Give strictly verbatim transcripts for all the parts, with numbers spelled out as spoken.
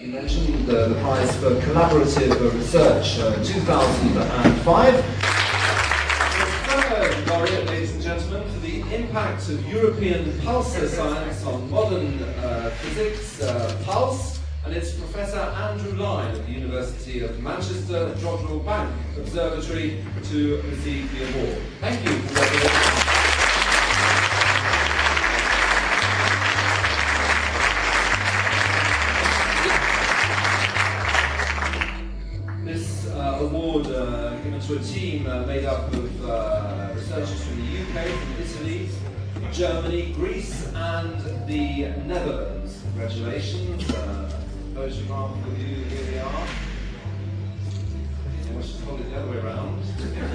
You mentioned uh, the prize for collaborative research uh, two thousand five. The third laureate, ladies and gentlemen, for the impact of European pulsar science on modern uh, physics, uh, pulse, and it's Professor Andrew Lyne of the University of Manchester Jodrell Bank Observatory to receive the award. Thank you. This uh, award uh, given to a team uh, made up of uh, researchers from the U K, from Italy, Germany, Greece and the Netherlands. Congratulations. Uh, photograph with you, here we are. I should hold it the other way around.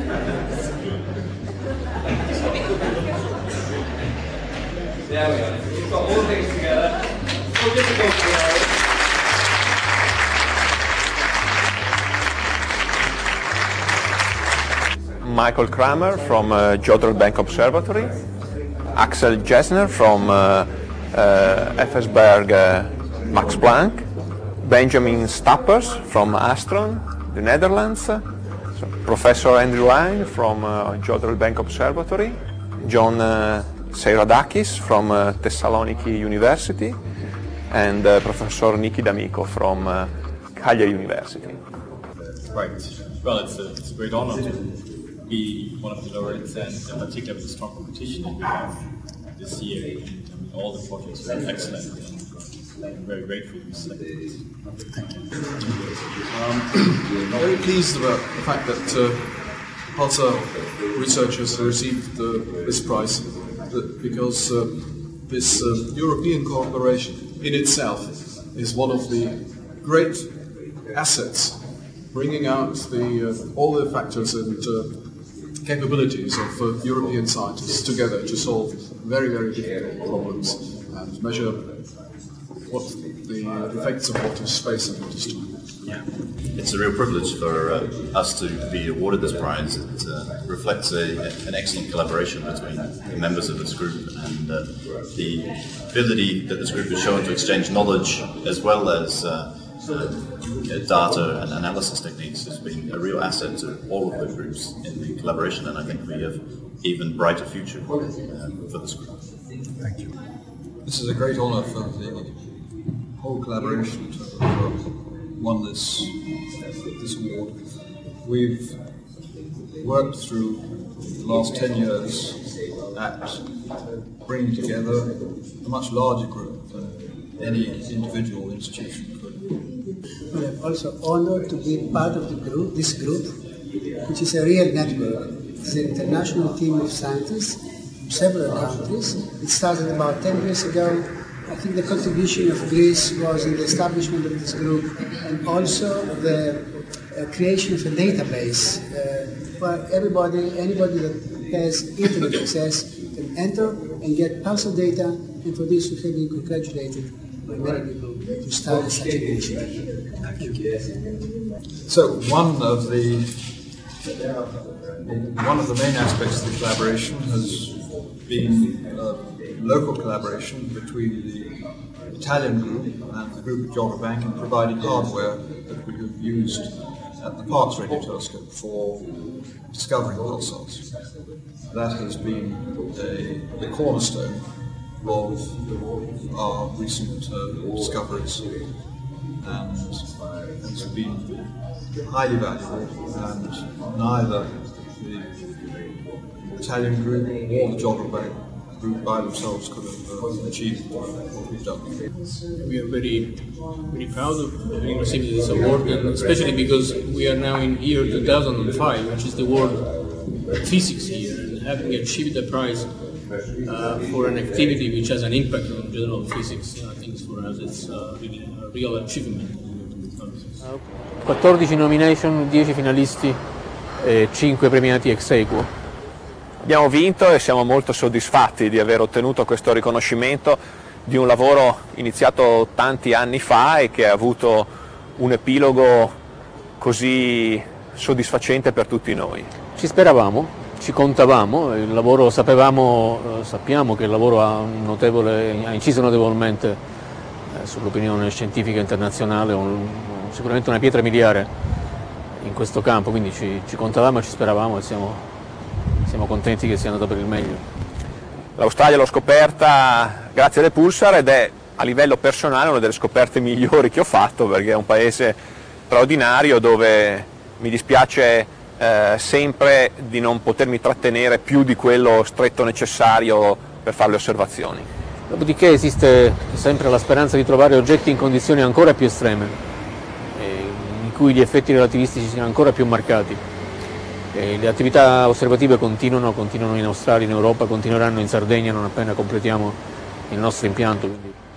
There we are. We've got all things together. It's so difficult to know. Michael Kramer from uh, Jodrell Bank Observatory, Axel Jesner from uh, uh, F S Berg uh, Max Planck, Benjamin Stappers from Astron, the Netherlands, so Professor Andrew Lyne from uh, Jodrell Bank Observatory, John uh, Seiradakis from uh, Thessaloniki University, and uh, Professor Niki D'Amico from uh, Cagliari University. Right. Well, it's a, it's a great honor to be one of the laureates, and in particular with the strong competition that we have this year. And, I mean, all the projects are excellent, and I'm very grateful to be selected. Um, very pleased about the fact that uh, pulsar researchers received uh, this prize, because uh, this uh, European cooperation in itself is one of the great assets, bringing out the uh, all the factors and uh, capabilities of uh, European scientists together to solve very, very difficult problems and measure what the uh, effects of what is space and what is time. Yeah. It's a real privilege for uh, us to be awarded this prize. It uh, reflects a, an excellent collaboration between the members of this group, and uh, the ability that this group has shown to exchange knowledge as well as uh, uh, data and analysis techniques has been a real asset to all of the groups in the collaboration, and I think we have even brighter future uh, for this group. Thank you. This is a great honour for the whole collaboration to have won this, this award. We've worked through the last ten years at bringing together a much larger group than any individual institution could. We are also honored to be part of the group, this group, which is a real network. It's an international team of scientists from several countries. It started about ten years ago. I think the contribution of Greece was in the establishment of this group, and also the uh, creation of a database uh, where everybody, anybody that has internet access can enter and get pulsar data, and for this we have been congratulated by many people to start such an initiative. Thank you. So one of the one of the main aspects of the collaboration has been uh, local collaboration between the Italian group and the group at Jodrell Bank in providing hardware that we have used at the Parkes Radio Telescope for discovering pulsars. That has been a, the cornerstone of our recent uh, discoveries, and has been highly valuable, and neither the Italian group or the Jodrell Bank group by themselves could have uh, achieved what we've done. We are very, very proud of having received this award, and especially because we are now in year two thousand five, which is the world physics year, and having achieved the prize uh, for an activity which has an impact on general physics, I think for us it's uh, really a real achievement. quattordici nomination, dieci finalisti e cinque premiati ex aequo. Abbiamo vinto e siamo molto soddisfatti di aver ottenuto questo riconoscimento di un lavoro iniziato tanti anni fa e che ha avuto un epilogo così soddisfacente per tutti noi. Ci speravamo, ci contavamo, il lavoro sapevamo, sappiamo che il lavoro ha, un notevole, ha inciso notevolmente eh, sull'opinione scientifica internazionale, un, sicuramente una pietra miliare in questo campo, quindi ci, ci contavamo e ci speravamo e siamo, siamo contenti che sia andata per il meglio. L'Australia l'ho scoperta grazie alle Pulsar ed è a livello personale una delle scoperte migliori che ho fatto, perché è un paese straordinario dove mi dispiace eh, sempre di non potermi trattenere più di quello stretto necessario per fare le osservazioni. Dopodiché esiste sempre la speranza di trovare oggetti in condizioni ancora più estreme, eh, in cui gli effetti relativistici siano ancora più marcati. E le attività osservative continuano, continuano in Australia, in Europa, continueranno in Sardegna non appena completiamo il nostro impianto. Quindi